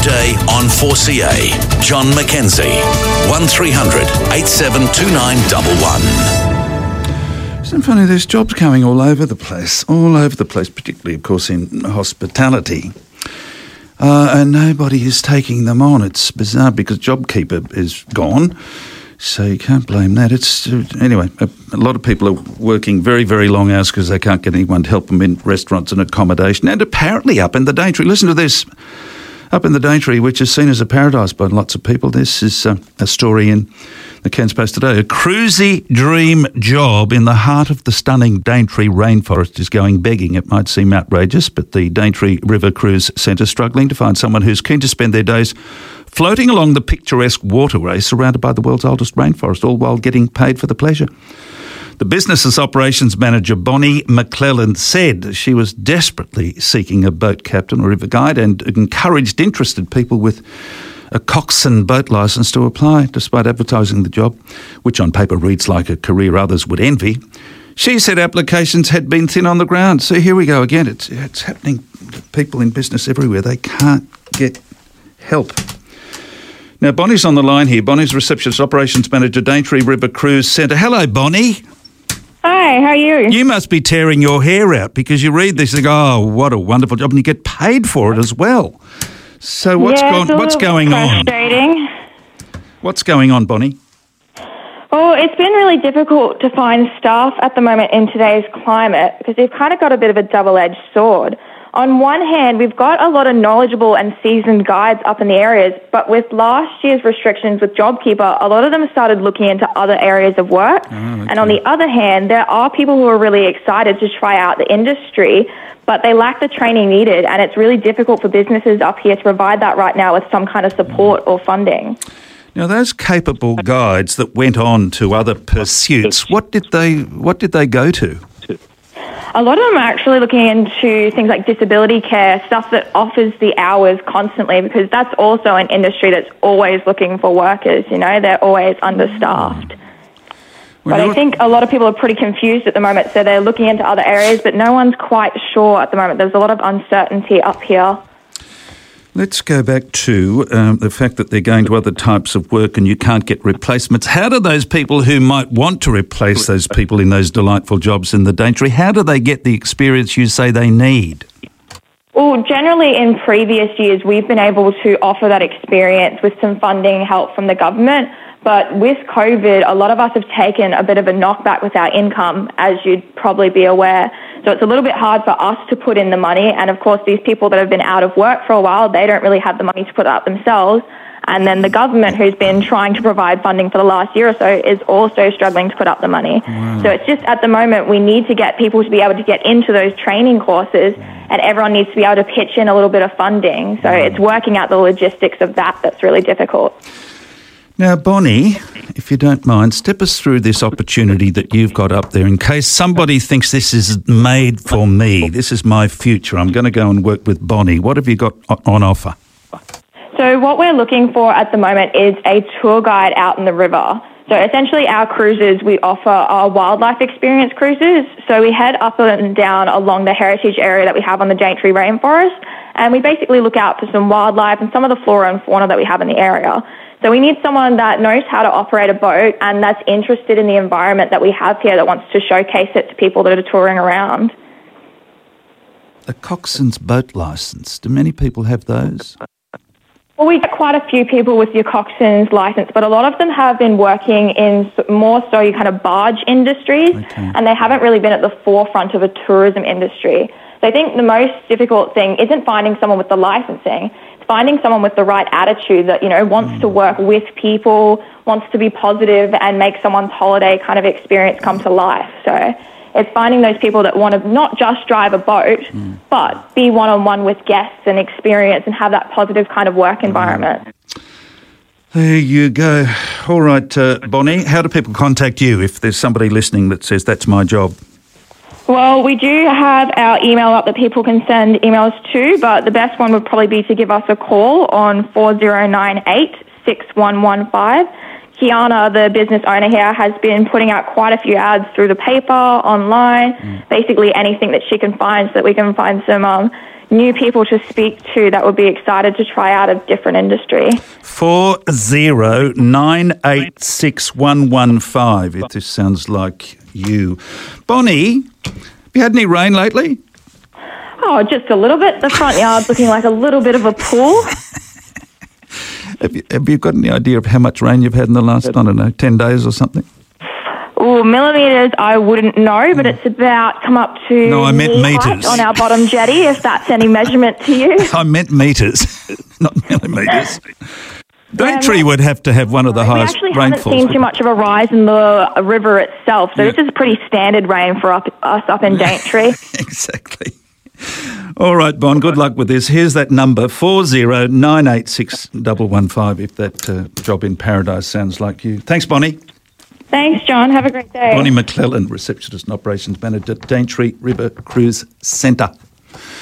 day on 4CA. John McKenzie, 1300 872911. Isn't it funny, there's jobs coming all over the place, particularly, of course, in hospitality. And nobody is taking them on. It's bizarre because JobKeeper is gone, so you can't blame that. Anyway, a lot of people are working very, very long hours because they can't get anyone to help them in restaurants and accommodation. And apparently up in the Daintree, listen to this, up in the Daintree, which is seen as a paradise by lots of people. This is a story in the Cairns Post today. A cruisy dream job in the heart of the stunning Daintree rainforest is going begging. It might seem outrageous, but the Daintree River Cruise Centre is struggling to find someone who's keen to spend their days floating along the picturesque waterway surrounded by the world's oldest rainforest, all while getting paid for the pleasure. The business's operations manager, Bonnie McClellan, said she was desperately seeking a boat captain or river guide and encouraged interested people with a coxswain boat licence to apply, despite advertising the job, which on paper reads like a career others would envy. She said applications had been thin on the ground. So here we go again. It's happening to people in business everywhere. They can't get help. Now, Bonnie's on the line here. Bonnie's receptionist operations manager, Daintree River Cruise Centre. Hello, Bonnie. Hi, how are you? You must be tearing your hair out because you read this and go, oh, what a wonderful job, and you get paid for it as well. So what's going on? Frustrating. What's going on, Bonnie? Well, it's been really difficult to find staff at the moment in today's climate because they've kind of got a bit of a double-edged sword. On one hand, we've got a lot of knowledgeable and seasoned guides up in the areas, but with last year's restrictions with JobKeeper, a lot of them started looking into other areas of work. Oh, okay. And on the other hand, there are people who are really excited to try out the industry, but they lack the training needed, and it's really difficult for businesses up here to provide that right now with some kind of support or funding. Now, those capable guides that went on to other pursuits, what did they go to? A lot of them are actually looking into things like disability care, stuff that offers the hours constantly, because that's also an industry that's always looking for workers, you know, they're always understaffed. But I think a lot of people are pretty confused at the moment, so they're looking into other areas, but no one's quite sure at the moment. There's a lot of uncertainty up here. Let's go back to the fact that they're going to other types of work and you can't get replacements. How do those people who might want to replace those people in those delightful jobs in the Daintree, how do they get the experience you say they need? Well, generally in previous years, we've been able to offer that experience with some funding help from the government. But with COVID, a lot of us have taken a bit of a knockback with our income, as you'd probably be aware. So it's a little bit hard for us to put in the money. And of course, these people that have been out of work for a while, they don't really have the money to put up themselves. And then the government, who's been trying to provide funding for the last year or so, is also struggling to put up the money. Wow. So it's just at the moment, we need to get people to be able to get into those training courses, and everyone needs to be able to pitch in a little bit of funding. So it's working out the logistics of that that's really difficult. Now, Bonnie, if you don't mind, step us through this opportunity that you've got up there in case somebody thinks this is made for me, this is my future, I'm going to go and work with Bonnie. What have you got on offer? So what we're looking for at the moment is a tour guide out in the river. So essentially our cruises, we offer our wildlife experience cruises. So we head up and down along the heritage area that we have on the Daintree rainforest, and we basically look out for some wildlife and some of the flora and fauna that we have in the area. So we need someone that knows how to operate a boat and that's interested in the environment that we have here, that wants to showcase it to people that are touring around. A coxswain's boat licence. Do many people have those? Well, we get quite a few people with your coxswain's licence, but a lot of them have been working in more so your kind of barge industries, and they haven't really been at the forefront of a tourism industry. So I think the most difficult thing isn't finding someone with the licensing. It's finding someone with the right attitude that, you know, wants to work with people, wants to be positive and make someone's holiday kind of experience come to life. So it's finding those people that want to not just drive a boat, but be one-on-one with guests and experience and have that positive kind of work environment. There you go. All right, Bonnie, how do people contact you if there's somebody listening that says that's my job? Well, we do have our email up that people can send emails to, but the best one would probably be to give us a call on 4098 6115. Kiana, the business owner here, has been putting out quite a few ads through the paper, online, basically anything that she can find so that we can find some new people to speak to that would be excited to try out a different industry. 40986115, if this sounds like you. Bonnie, have you had any rain lately? Oh, just a little bit. The front yard's looking like a little bit of a pool. Have you got any idea of how much rain you've had in the last, I don't know, 10 days or something? Oh, millimetres, I wouldn't know, but it's about come up to No, I meant metres. on our bottom jetty, if that's any measurement to you. I meant metres, not millimetres. Daintree would have to have one of the highest rainfalls. We actually rainfalls. haven't seen too much of a rise in the river itself, so this is pretty standard rain for us up in Daintree. Exactly. All right, Bon, good luck with this. Here's that number, 40986115, if that job in Paradise sounds like you. Thanks, Bonnie. Thanks, John. Have a great day. Bonnie McClellan, Receptionist and Operations Manager, Daintree River Cruise Centre.